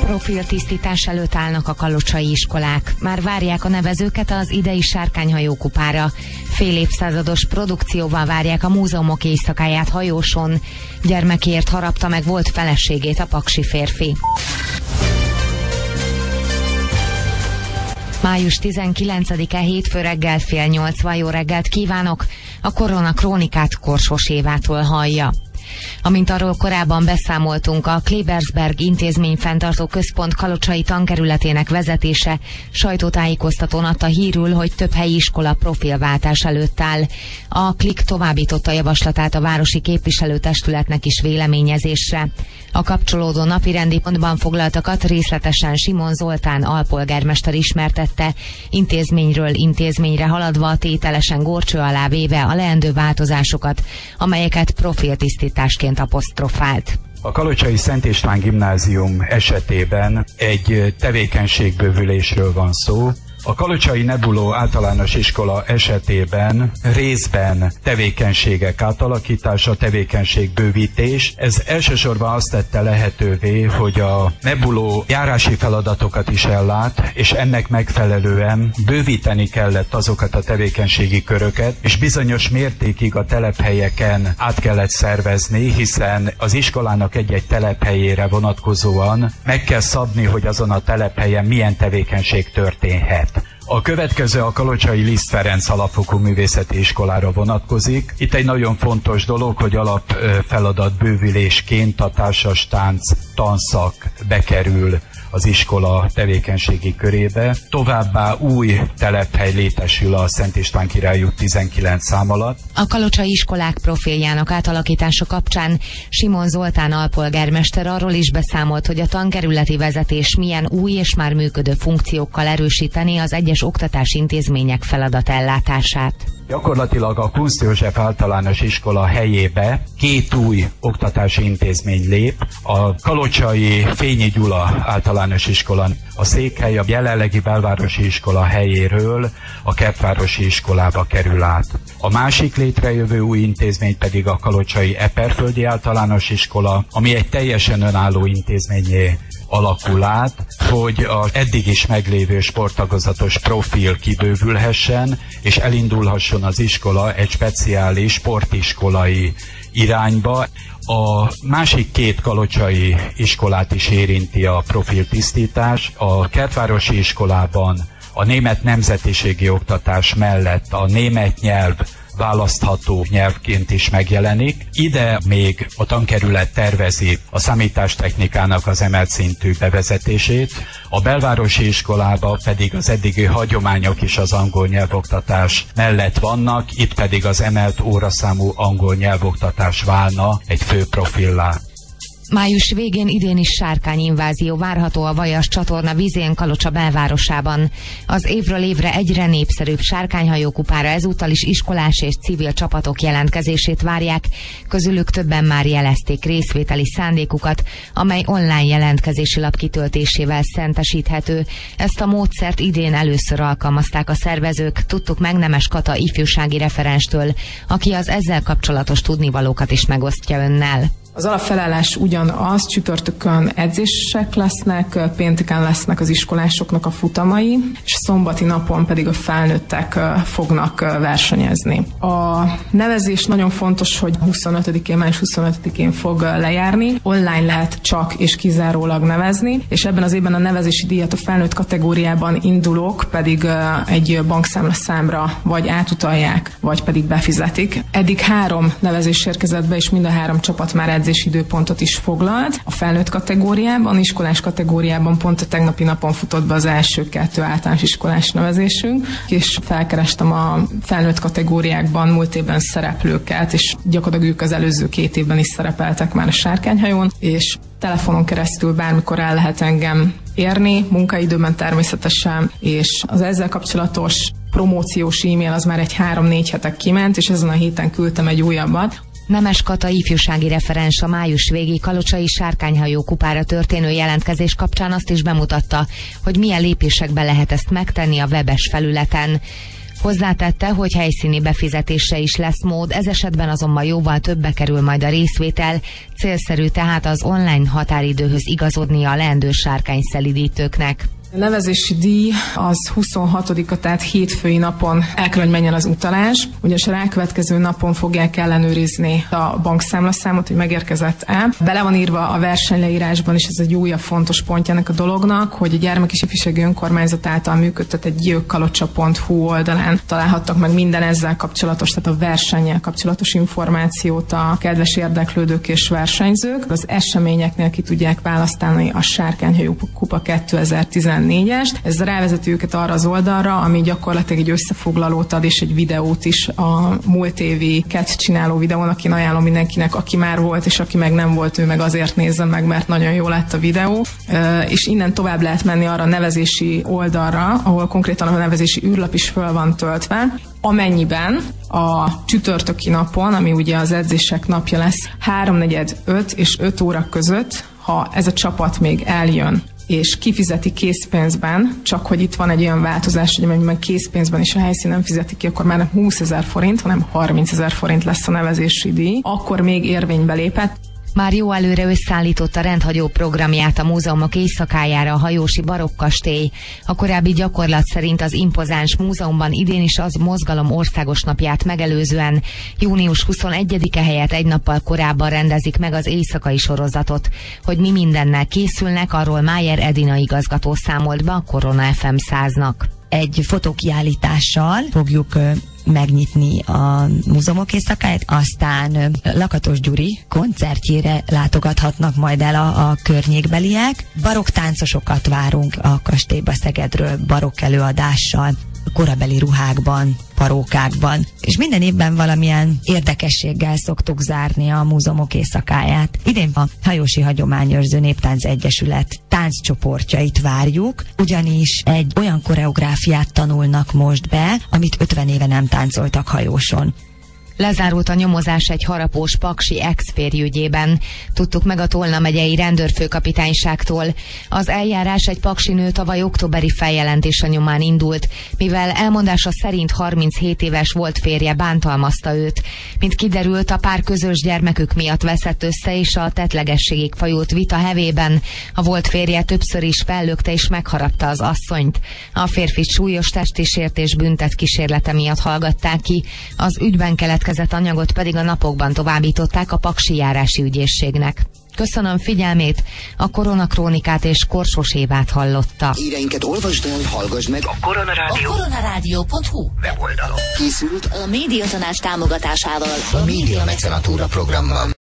Profiltisztítás előtt állnak a kalocsai iskolák. Már várják a nevezőket az idei Sárkányhajó kupára. Fél évszázados produkcióval várják a múzeumok éjszakáját hajóson. Gyermekért harapta meg volt feleségét a paksi férfi. Május 19-e hétfő reggel 7:30. Jó reggelt kívánok! A Korona Krónikát Korsos Évától hallja. Amint arról korábban beszámoltunk, a Klebersberg Intézményfenntartó Központ kalocsai tankerületének vezetése sajtótájékoztatón adta hírül, hogy több helyi iskola profilváltás előtt áll. A KLIK továbbította javaslatát a városi képviselőtestületnek is véleményezésre. A kapcsolódó napirendi pontban foglaltakat részletesen Simon Zoltán alpolgármester ismertette, intézményről intézményre haladva tételesen górcső alá véve a leendő változásokat, amelyeket profiltisztításként aposztrofált. A kalocsai Szent István Gimnázium esetében egy tevékenységbővülésről van szó. A kalocsai Nebuló általános iskola esetében részben tevékenységek átalakítása, tevékenységbővítés. Ez elsősorban azt tette lehetővé, hogy a Nebuló járási feladatokat is ellát, és ennek megfelelően bővíteni kellett azokat a tevékenységi köröket, és bizonyos mértékig a telephelyeken át kellett szervezni, hiszen az iskolának egy-egy telephelyére vonatkozóan meg kell szabni, hogy azon a telephelyen milyen tevékenység történhet. A következő a kalocsai Liszt Ferenc alapfokú művészeti iskolára vonatkozik. Itt egy nagyon fontos dolog, hogy alapfeladat bővülésként a társas tánc tanszak bekerül az iskola tevékenységi körébe. Továbbá új telephely létesül a Szent István Király út 19 szám alatt. A kalocsai iskolák profiljának átalakítása kapcsán Simon Zoltán alpolgármester arról is beszámolt, hogy a tankerületi vezetés milyen új és már működő funkciókkal erősíteni az egyes oktatási intézmények feladatellátását. Gyakorlatilag a Kunst József általános iskola helyébe 2 új oktatási intézmény lép. A kalocsai Fényi Gyula általános iskola a székhely a jelenlegi belvárosi iskola helyéről a kertvárosi iskolába kerül át. A másik létrejövő új intézmény pedig a kalocsai Eperföldi általános iskola, ami egy teljesen önálló intézményé alakul át, hogy az eddig is meglévő sporttagozatos profil kibővülhessen, és elindulhasson az iskola egy speciális sportiskolai irányba. A másik 2 kalocsai iskolát is érinti a profiltisztítás. A kertvárosi iskolában a német nemzetiségi oktatás mellett a német nyelv választható nyelvként is megjelenik. Ide még a tankerület tervezi a számítástechnikának az emelt szintű bevezetését, a belvárosi iskolában pedig az eddigi hagyományok is az angol nyelvoktatás mellett vannak, itt pedig az emelt óraszámú angol nyelvoktatás válna egy fő profillá. Május végén idén is sárkányinvázió várható a Vajas csatorna vízén Kalocsa belvárosában. Az évről évre egyre népszerűbb Sárkányhajó kupára ezúttal is iskolás és civil csapatok jelentkezését várják, közülük többen már jelezték részvételi szándékukat, amely online jelentkezési lap kitöltésével szentesíthető. Ezt a módszert idén először alkalmazták a szervezők, tudtuk meg Nemes Kata ifjúsági referenstől, aki az ezzel kapcsolatos tudnivalókat is megosztja önnel. Az alapfelállás ugyanaz, csütörtökön edzések lesznek, pénteken lesznek az iskolásoknak a futamai, és szombati napon pedig a felnőttek fognak versenyezni. A nevezés nagyon fontos, hogy május 25-én fog lejárni. Online lehet csak és kizárólag nevezni, és ebben az évben a nevezési díjat a felnőtt kategóriában indulók pedig egy bankszámlaszámra vagy átutalják, vagy pedig befizetik. Eddig 3 nevezés érkezett be, és mind a 3 csapat már edzési időpontot is foglalt. A felnőtt kategóriában, iskolás kategóriában pont a tegnapi napon futott be az első 2 általános iskolás nevezésünk, és felkerestem a felnőtt kategóriákban múlt évben szereplőket, és gyakorlatilag ők az előző 2 évben is szerepeltek már a Sárkányhajón, és telefonon keresztül bármikor el lehet engem érni, munkaidőben természetesen, és az ezzel kapcsolatos promóciós e-mail az már egy 3-4 hete kiment, és ezen a héten küldtem egy újabbat. Nemes Kata ifjúsági referens a május végi kalocsai Sárkányhajó kupára történő jelentkezés kapcsán azt is bemutatta, hogy milyen lépésekben lehet ezt megtenni a webes felületen. Hozzátette, hogy helyszíni befizetésre is lesz mód, ez esetben azonban jóval többe kerül majd a részvétel, célszerű tehát az online határidőhöz igazodni a leendő sárkányszelidítőknek. A nevezési díj az 26-a, tehát hétfői napon el kell, hogy menjen az utalás, ugyanis a rákövetkező napon fogják ellenőrizni a bankszámlaszámot, hogy megérkezett-e. Bele van írva a versenyleírásban is, ez egy újabb fontos pontja ennek a dolognak, hogy a Gyermek és Ifjúsági Önkormányzat által működtetett gyilkkalocsa.hu oldalán találhattak meg minden ezzel kapcsolatos, tehát a versennyel kapcsolatos információt a kedves érdeklődők és versenyzők. Az eseményeknél ki tudják választani a Sárkányhajó Kupa 2014-est. Ez rávezeti őket arra az oldalra, ami gyakorlatilag egy összefoglalót ad, és egy videót is a múlt évi csináló videónak. Én ajánlom mindenkinek, aki már volt, és aki meg nem volt, ő meg azért nézze meg, mert nagyon jó lett a videó. És innen tovább lehet menni arra a nevezési oldalra, ahol konkrétan a nevezési űrlap is föl van töltve, amennyiben a csütörtöki napon, ami ugye az edzések napja lesz, 3:45 és 5 óra között, ha ez a csapat még eljön, és kifizeti készpénzben, csak hogy itt van egy olyan változás, hogy amennyiben készpénzben is a helyszínen fizeti ki, akkor már nem 20 000 forint, hanem 30 000 forint lesz a nevezési díj, akkor még érvénybe lépett. Már jó előre összeállította rendhagyó programját a múzeumok éjszakájára a hajósi barokkastély. A korábbi gyakorlat szerint az impozáns múzeumban idén is az mozgalom országos napját megelőzően június 21-e helyett egy nappal korábban rendezik meg az éjszakai sorozatot. Hogy mi mindennel készülnek, arról Májer Edina igazgató számolt be a Korona FM 100-nak. Egy fotókiállítással fogjuk megnyitni a múzeumok éjszakáját, aztán Lakatos Gyuri koncertjére látogathatnak majd el a környékbeliek. Barokk táncosokat várunk a kastélyba Szegedről, barokk előadással, korabeli ruhákban, parókákban, és minden évben valamilyen érdekességgel szoktuk zárni a múzeumok éjszakáját. Idén a Hajósi Hagyományőrző Néptánc Egyesület tánccsoportjait várjuk, ugyanis egy olyan koreográfiát tanulnak most be, amit 50 éve nem táncoltak hajóson. Lezárult a nyomozás egy harapós paksi ex-férj ügyében. Tudtuk meg a Tolna megyei rendőrfőkapitányságtól. Az eljárás egy paksi nő tavaly októberi feljelentése nyomán indult, mivel elmondása szerint 37 éves volt férje bántalmazta őt. Mint kiderült, a pár közös gyermekük miatt veszett össze, és a tettlegességig fajult vita hevében a volt férje többször is fellökte és megharapta az asszonyt. A férfit súlyos testi sértés büntet kísérlete miatt hallgatták ki, az ügyben keletkezett anyagot pedig a napokban továbbították a Paksi járási ügyészségnek. Köszönöm figyelmét, a Koronakrónikát és Korsos Évát hallotta. Híreinket olvasd el, hallgass meg a koronarádió.hu weboldalon. Készült a Médiatanács támogatásával a Média Mecenatúra programban.